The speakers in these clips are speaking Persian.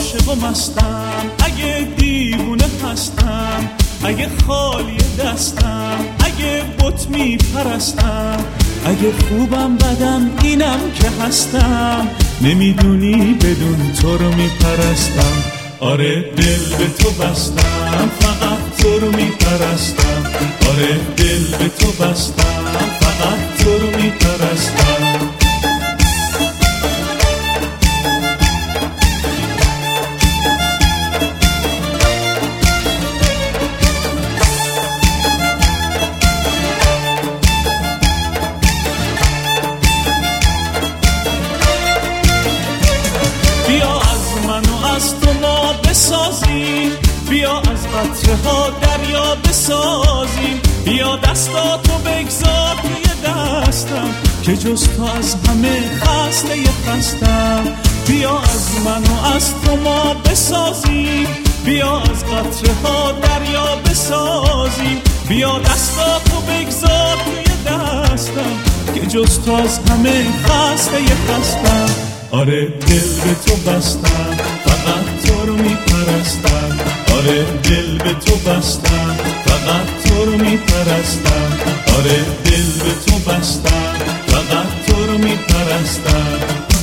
عاشق و مستم، اگه دیوونه هستم، اگه خالی دستم، اگه بت میپرستم، اگه خوبم بدم اینم که هستم، نمیدونی بدون تو رو میپرستم. آره دل به تو بستم، فقط تو رو میپرستم. آره دل به تو بستم، فقط تو رو میپرستم. بیا از من و از تو ما بسازیم، بیا از قطره ها دریا بسازیم، بیا دستاتو بگذار توی دستم که جز تو از همه خسته خستم. بیا از من و از تو ما بسازیم، بیا از قطره ها دریا بسازیم، بیا دستاتو بگذار توی دستم که جز تو از همه خسته خستم. آره دل به تو بستم، فقط تو رو میپرستم. آره دل به تو بستم، فقط تو رو میپرستم. آره دل به تو بستم، فقط تو رو میپرستم.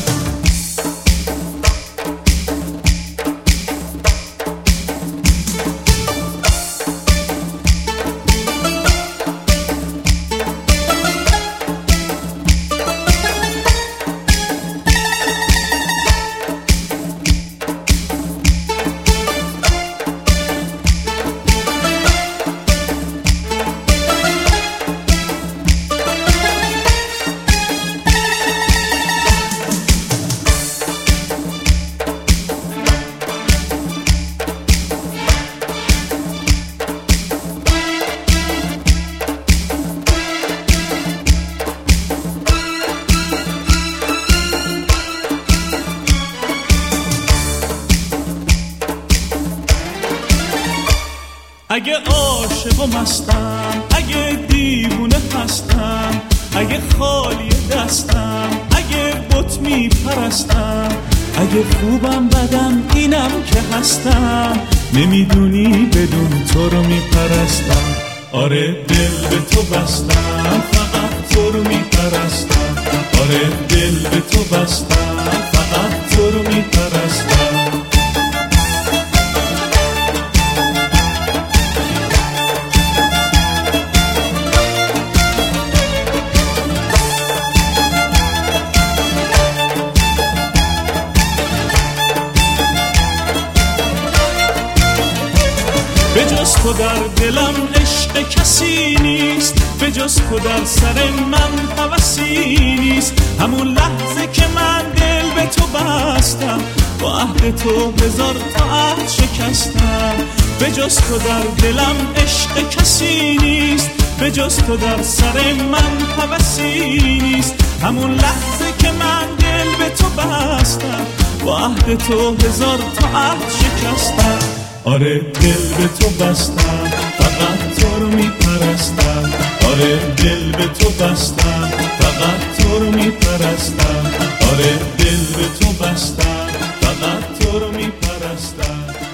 اگه عاشق و مستم، اگه دیوونه هستم، اگه خالی دستم، اگه بت میپرستم، اگه خوبم بدم اینم که هستم، نمیدونی بدون تو رو میپرستم. آره دل به تو بستم، فقط تو رو میپرستم. آره دل به تو بستم، فقط تو رو میپرستم. به جز تو در دلم عشق کسی نیست، به جز تو در سر من هوسی نیست. همون لحظه که من دل به تو بستم، با عهد تو هزار تا عهد شکستم. به جز تو در دلم عشق کسی نیست، به جز تو در سر من هوسی نیست. همون لحظه که من دل به تو بستم، با عهد تو هزار تا عهد شکستم. آره دل به تو بستم، فقط تو رو میپرستم. آره دل به تو بستم، فقط تو رو میپرستم. آره دل به تو بستم، فقط تو رو میپرستم.